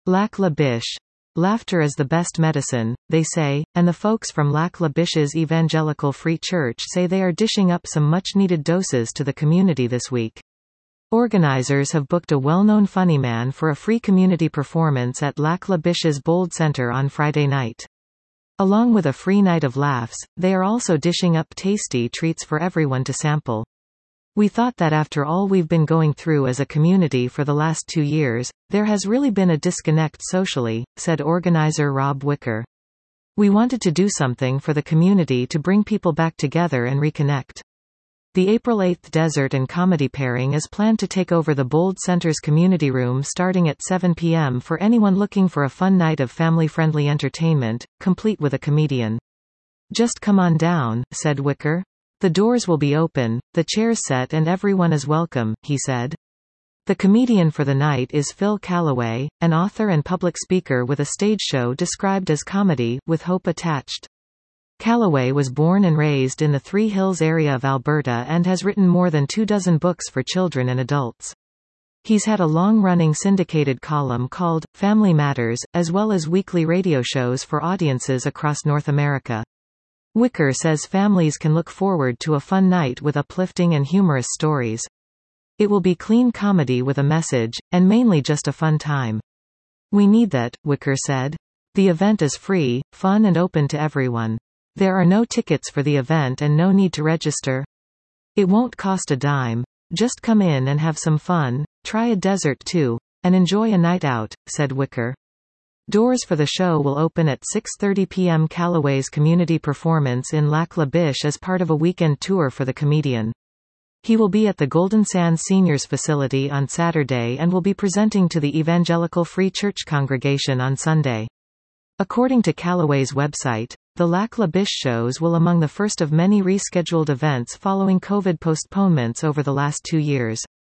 Lac La Biche. Laughter is the best medicine, they say, and the folks from Lac La Biche's Evangelical Free Church say they are dishing up some much-needed doses to the community this week. Organizers have booked a well-known funny man for a free community performance at Lac La Biche's Bold Center on Friday night. Along with a free night of laughs, they are also dishing up tasty treats for everyone to sample. We thought that after all we've been going through as a community for the last 2 years, there has really been a disconnect socially, said organizer Rob Wicker. We wanted to do something for the community to bring people back together and reconnect. The April 8th Dessert and Comedy pairing is planned to take over the Bold Center's community room starting at 7 p.m. for anyone looking for a fun night of family-friendly entertainment, complete with a comedian. Just come on down, said Wicker. The doors will be open, the chairs set and everyone is welcome, he said. The comedian for the night is Phil Callaway, an author and public speaker with a stage show described as comedy, with hope attached. Callaway was born and raised in the Three Hills area of Alberta and has written more than 24 books for children and adults. He's had a long-running syndicated column called Family Matters, as well as weekly radio shows for audiences across North America. Wicker says families can look forward to a fun night with uplifting and humorous stories. It will be clean comedy with a message, and mainly just a fun time. We need that, Wicker said. The event is free, fun and open to everyone. There are no tickets for the event and no need to register. It won't cost a dime. Just come in and have some fun, try a dessert too, and enjoy a night out, said Wicker. Doors for the show will open at 6:30 p.m. Callaway's community performance in Lac La Biche as part of a weekend tour for the comedian. He will be at the Golden Sands Seniors Facility on Saturday and will be presenting to the Evangelical Free Church congregation on Sunday. According to Callaway's website, the Lac La Biche shows will among the first of many rescheduled events following COVID postponements over the last 2 years.